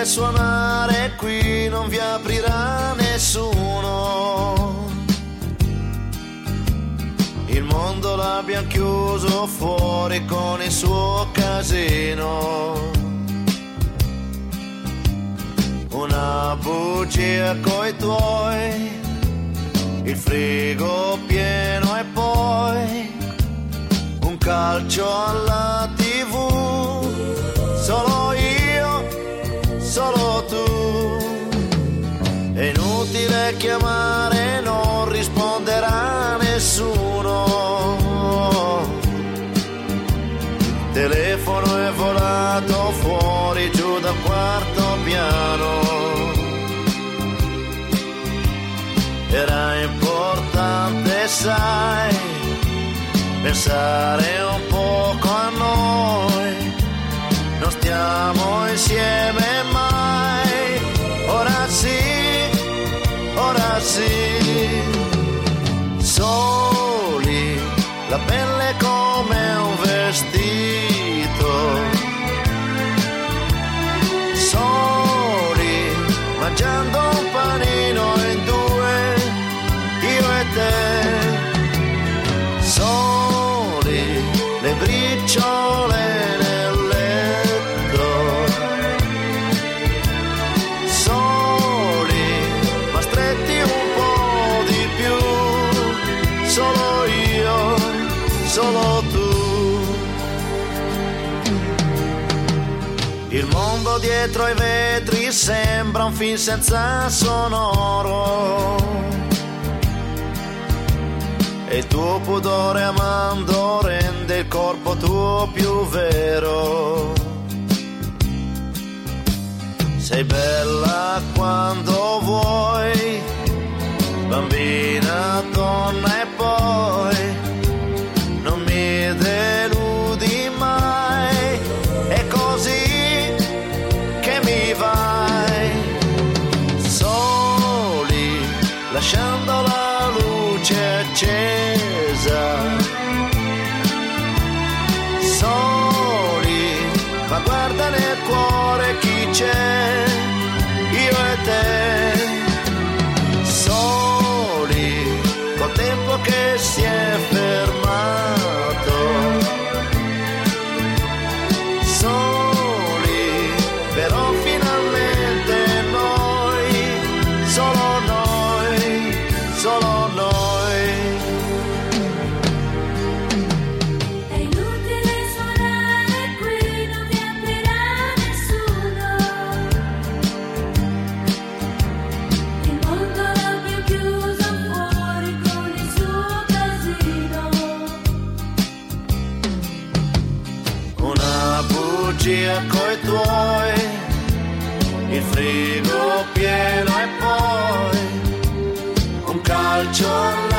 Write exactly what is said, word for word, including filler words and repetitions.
inutile suonare qui, non vi aprirà nessuno. Il mondo l'abbiamo chiuso fuori con il suo casino. Una bugia coi tuoi, il frigo pieno e poi un calcio alla tivù. Solo io, solo tu. È inutile chiamare, non risponderà nessuno. Il telefono è volato fuori giù dal quarto piano. Era importante, sai, pensare un poco a noi. Non stiamo insieme mai. Ora sì, ora sì. Soli, la pelle come un vestito. Soli, mangiando un panino in due, io e te. Soli, le briciole nel letto. Soli, ma stretti un po' di più. Solo io, solo tu. Il mondo dietro ai vetri sembra un film senza sonoro. E il tuo pudore amando rende il corpo tuo più vero. Sei bella quando vuoi, bambina, donna e poi non mi deludi mai. È così che mi vai. Soli, lasciando la luce accesa. Soli, ma guarda nel cuore chi c'è, io e te. Soli, col tempo che si è fermato. Soli, però finalmente noi, solo noi, solo noi. È inutile suonare qui, non vi aprirà nessuno. Il mondo l'abbiamo chiuso fuori con il suo casino. Una bugia coi tuoi, il frigo pieno e poi un calcio alla